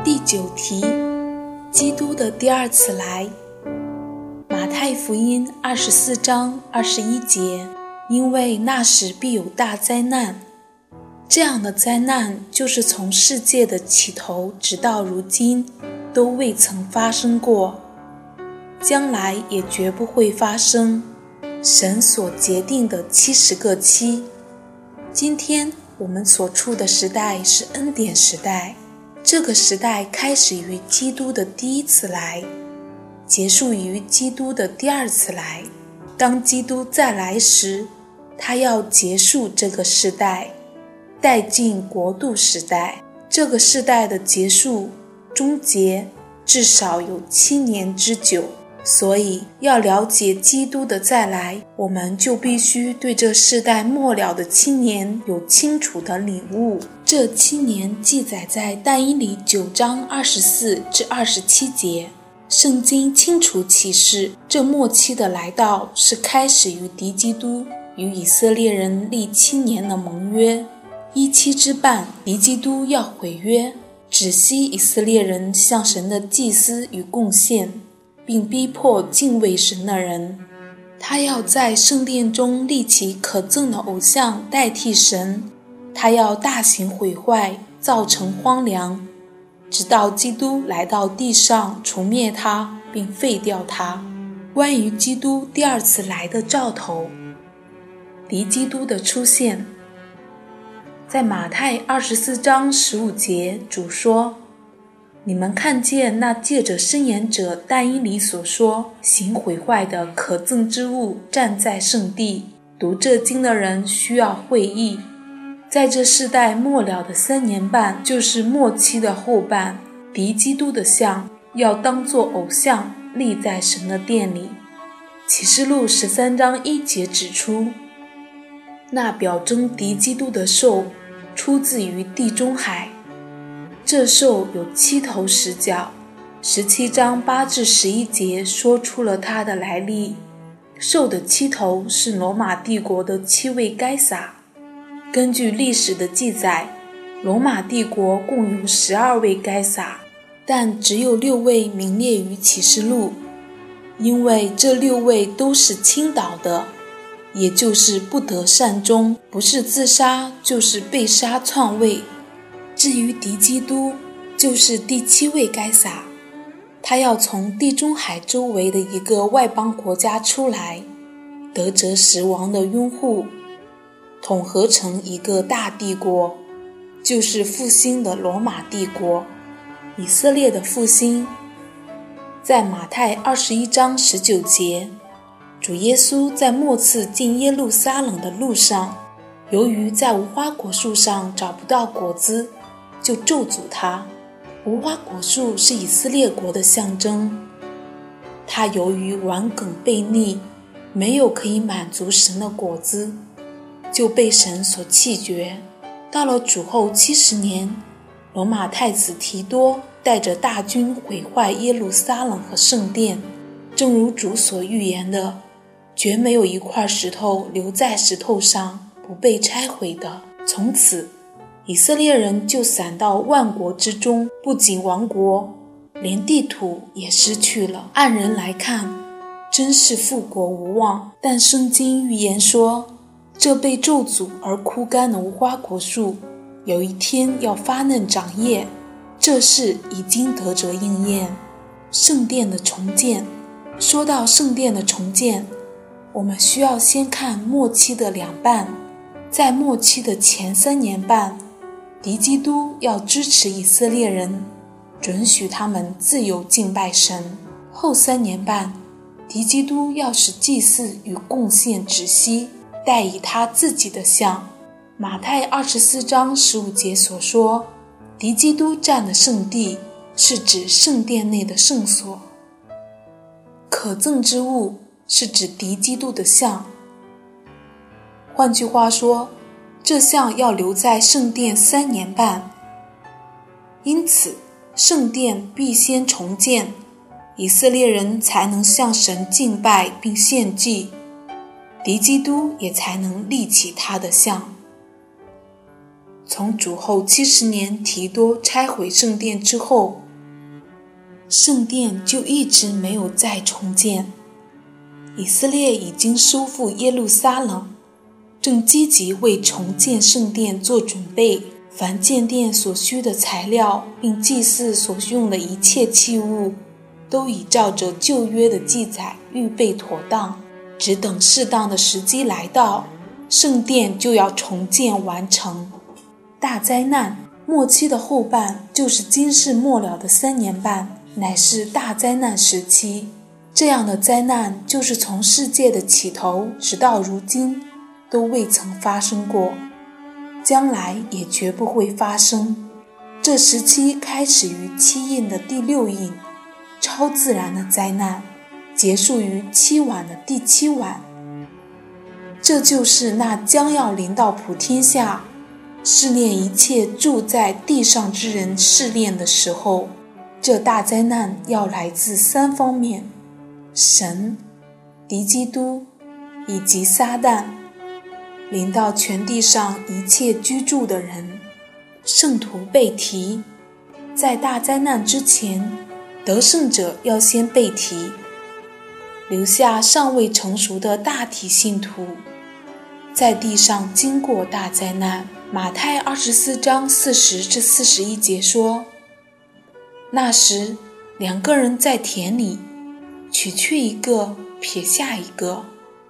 第9题，基督的第二次来。马太福音24章21节，因为那时必有大灾难。这样的灾难就是从世界的起头直到如今都未曾发生过，将来也绝不会发生。神所决定的70个期。今天我们所处的时代是恩典时代，这个时代开始于基督的第一次来，结束于基督的第二次来。当基督再来时，他要结束这个时代，带进国度时代。这个时代的结束终结至少有7年之久。所以要了解基督的再来，我们就必须对这世代末了的7年有清楚的领悟。这7年记载在但以理9章24至27节。圣经清楚启示，这末期的来到是开始于敌基督与以色列人立7年的盟约。1期之半，敌基督要毁约，止息以色列人向神的祭司与贡献，并逼迫敬畏神的人。他要在圣殿中立起可憎的偶像代替神，他要大行毁坏，造成荒凉，直到基督来到地上除灭他并废掉他。关于基督第二次来的兆头，敌基督的出现，在马太24章15节，主说，你们看见那借着申言者但以理所说行毁坏的可憎之物站在圣地，读这经的人需要会意。在这世代末了的3年半，就是末期的后半，敌基督的像要当作偶像立在神的殿里。启示录13章1节指出，那表征敌基督的兽出自于地中海，这兽有7头10脚。17章8至11节说出了它的来历。兽的7头是罗马帝国的7位该撒。根据历史的记载，罗马帝国共有12位该撒，但只有6位名列于启示录，因为这6位都是倾倒的，也就是不得善终，不是自杀就是被杀篡位。至于敌基督，就是第7位该撒，他要从地中海周围的一个外邦国家出来，得着10王的拥护，统合成一个大帝国，就是复兴的罗马帝国，以色列的复兴。在马太21章19节，主耶稣在末次进耶路撒冷的路上，由于在无花果树上找不到果子，就咒诅他。无花果树是以色列国的象征，他由于顽梗悖逆，没有可以满足神的果子，就被神所弃绝。到了主后70年，罗马太子提多带着大军毁坏耶路撒冷和圣殿，正如主所预言的，绝没有一块石头留在石头上不被拆毁的。从此以色列人就散到万国之中，不仅亡国，连地土也失去了。按人来看，真是复国无望。但圣经预言说，这被咒诅而枯干的无花果树，有一天要发嫩长叶，这事已经得着应验。圣殿的重建，说到圣殿的重建，我们需要先看末期的2半。在末期的前3年半，敌基督要支持以色列人，准许他们自由敬拜神。后3年半，敌基督要使祭祀与贡献止息，代以他自己的像。马太24章15节所说，敌基督占的圣地，是指圣殿内的圣所。可憎之物是指敌基督的像。换句话说，这像要留在圣殿3年半。因此，圣殿必先重建，以色列人才能向神敬拜并献祭，敌基督也才能立起他的像。 从主后70年提多拆毁圣殿之后，圣殿就一直没有再重建。以色列已经收复耶路撒冷，正积极为重建圣殿做准备，凡建殿所需的材料并祭祀所用的一切器物，都已照着旧约的记载预备妥当，只等适当的时机来到，圣殿就要重建完成。大灾难末期的后半，就是今世末了的3年半，乃是大灾难时期。这样的灾难就是从世界的起头直到如今都未曾发生过，将来也绝不会发生。这时期开始于7印的第6印，超自然的灾难，结束于7晚的第7晚。这就是那将要临到普天下，试炼一切住在地上之人试炼的时候。这大灾难要来自3方面：神、敌基督以及撒旦，临到全地上一切居住的人。圣徒被提，在大灾难之前，得胜者要先被提，留下尚未成熟的大体信徒，在地上经过大灾难。马太24章40至41节说，那时2个人在田里，取去一个，撇下一个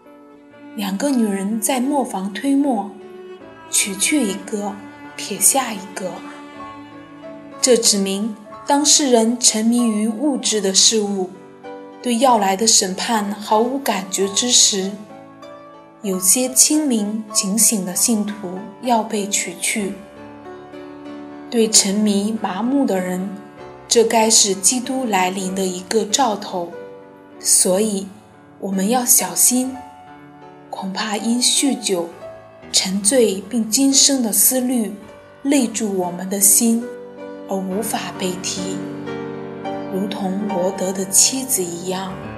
；2个女人在磨坊推磨，取去一个，撇下一个。这指明当事人沉迷于物质的事物，对要来的审判毫无感觉之时，有些清明警醒的信徒要被取去。对沉迷麻木的人，这该是基督来临的一个兆头。所以我们要小心，恐怕因酗酒、沉醉并今生的思虑累住我们的心，而无法被提，如同罗德的妻子一样。